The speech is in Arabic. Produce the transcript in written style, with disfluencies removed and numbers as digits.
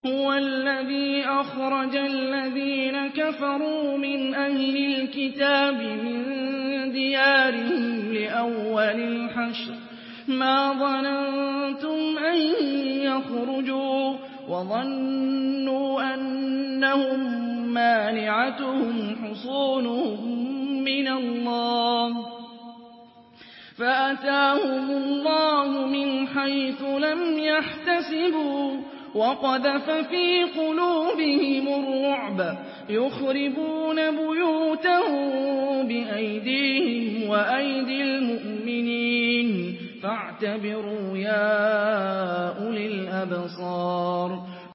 هُوَ الَّذِي أَخْرَجَ الَّذِينَ كَفَرُوا مِنْ أَهْلِ الْكِتَابِ مِن دِيَارِهِمْ لِأَوَّلِ الْحَشْرِ مَا ظَنَنتُمْ أَن يَخْرُجُوا وَظَنُّوا أَنَّهُم مَّانِعَتُهُمْ حُصُونُهُم مِّنَ اللَّهِ فَأَتَاهُمُ اللَّهُ مِنْ حَيْثُ لَمْ يَحْتَسِبُوا وَقَذَفَ فِي قُلُوبِهِمُ الرُّعْبَ يُخْرِبُونَ بُيُوتَهُم بِأَيْدِيهِمْ وَأَيْدِي الْمُؤْمِنِينَ فَاعْتَبِرُوا يَا أُولِي الْأَبْصَارِ